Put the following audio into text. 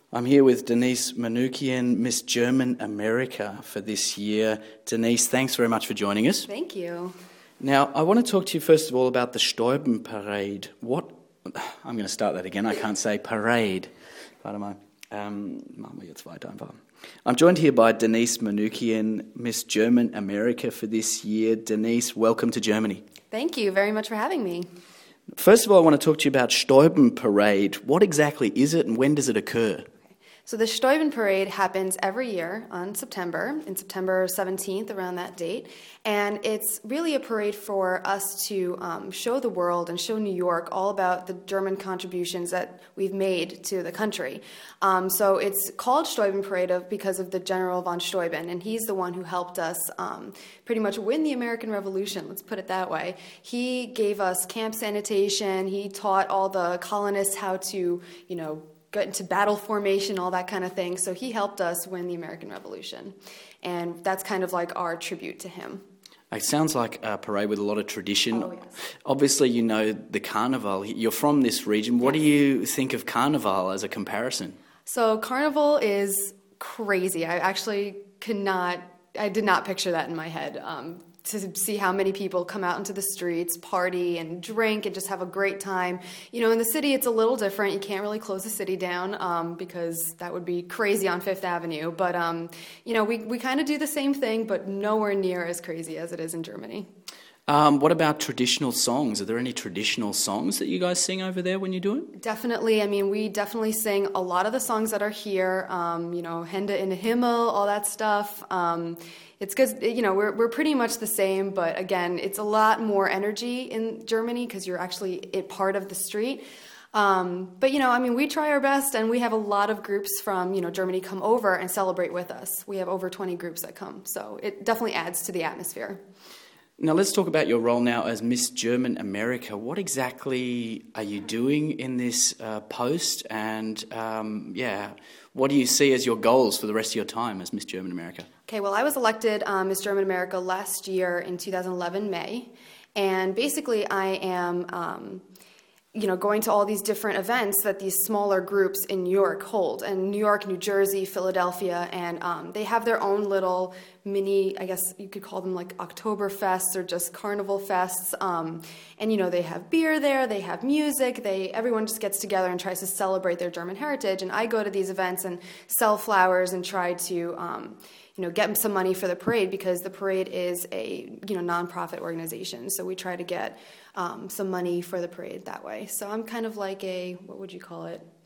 I'm here with Denise Manoukian, Miss German America for this year. Denise, thanks very much for joining us. Thank you. Now, I want to talk to you first of all about the Steuben Parade. I'm going to start that again. I can't say parade. Warte mal. Machen wir jetzt weiter einfach. I'm joined here by Denise Manoukian, Miss German America for this year. Denise, welcome to Germany. Thank you very much for having me. First of all, I want to talk to you about Steuben Parade. What exactly is it and when does it occur? So the Steuben Parade happens every year in September 17th, around that date. And it's really a parade for us to show the world and show New York all about the German contributions that we've made to the country. So it's called Steuben Parade because of the General von Steuben, and he's the one who helped us pretty much win the American Revolution, let's put it that way. He gave us camp sanitation, he taught all the colonists how to, get into battle formation, all that kind of thing. So he helped us win the American Revolution. And that's kind of like our tribute to him. It sounds like a parade with a lot of tradition. Oh, yes. Obviously, you know the Carnival. You're from this region. What do you think of Carnival as a comparison? So Carnival is crazy. I did not picture that in my head. To see how many people come out into the streets, party and drink and just have a great time. In the city it's a little different. You can't really close the city down because that would be crazy on Fifth Avenue. But, we kind of do the same thing, but nowhere near as crazy as it is in Germany. What about traditional songs? Are there any traditional songs that you guys sing over there when you do it? Definitely. We definitely sing a lot of the songs that are here, Hände in den Himmel, all that stuff. It's good, we're pretty much the same, but again, it's a lot more energy in Germany because you're actually part of the street. But we try our best, and we have a lot of groups from, Germany come over and celebrate with us. We have over 20 groups that come, so it definitely adds to the atmosphere. Now let's talk about your role now as Miss German America. What exactly are you doing in this post, and what do you see as your goals for the rest of your time as Miss German America? Okay, well, I was elected Miss German America last year in 2011, May, and basically I am going to all these different events that these smaller groups in New York hold. And New York, New Jersey, Philadelphia, and they have their own little mini, I guess you could call them like Oktoberfests or just Carnival Fests. And, they have beer there, they have music, everyone just gets together and tries to celebrate their German heritage. And I go to these events and sell flowers and try to, get some money for the parade, because the parade is a, nonprofit organization. So we try to get some money for the parade that way. So I'm kind of like what would you call it?